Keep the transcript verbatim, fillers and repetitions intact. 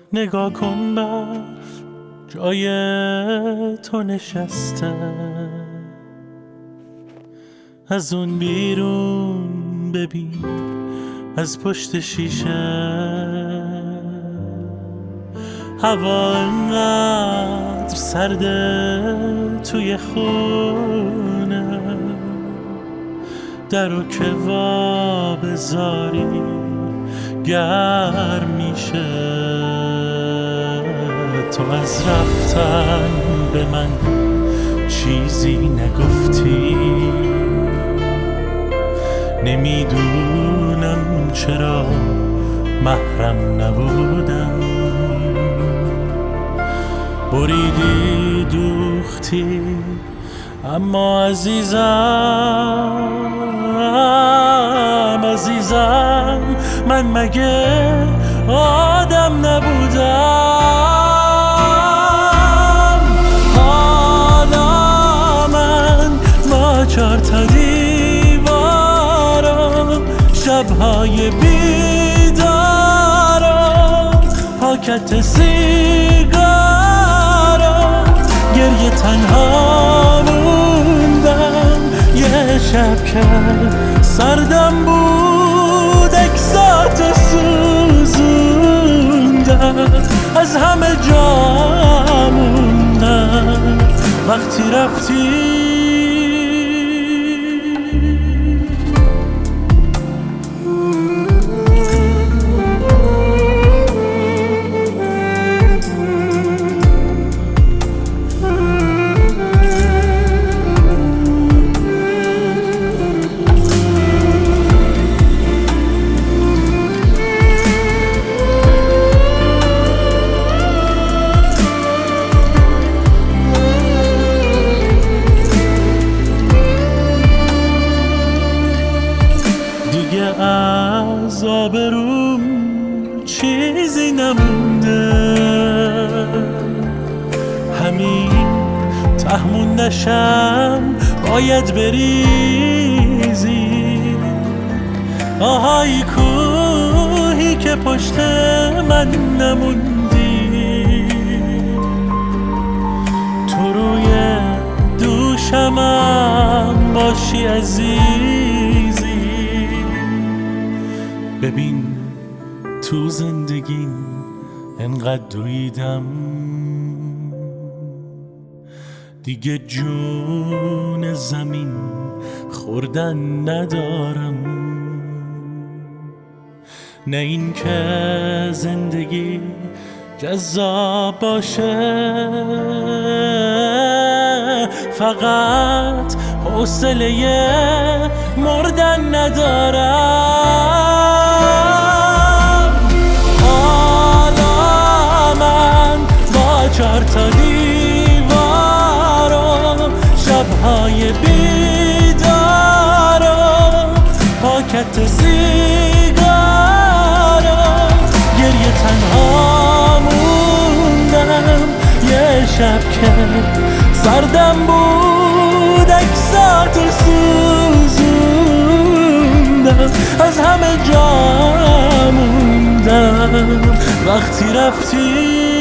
نگاه کن برف جای تو نشسته، از اون بیرون ببین از پشت شیشه هوا انقدر سرده توی خونه، در و که وا بذاری گرم میشه. تو از رفتن به من چیزی نگفتی، نمیدونم چرا محرم نبودم. بریدی دوختی اما عزیزم عزیزم من مگه آدم نبودم؟ حالا من با چار تا دیوارم، شبهای بیدارم، پاکت سیگارم، گریه تنها موندم. یه شب که سردم بود اکساتو سوزوندم، از همه جا موندم وقتی رفتی. از آبروم چیزی نمونده، همین تهمون نشم باید بریزی. آهای کوهی که پشت من نموندی، تو روی دوشمم باشی عزیزی. ببین تو زندگیم انقدر دویدم، دیگه جون زمین خوردن ندارم. نه این که زندگی جذاب باشه، فقط حوصله مردن ندارم. چار تا دیوارم، شبهای بیدارم، پاکت سیگارم، گریه تنها موندم. یه شب که سردم بود اکساتو سوزوندم، از همه جا موندم وقتی رفتی.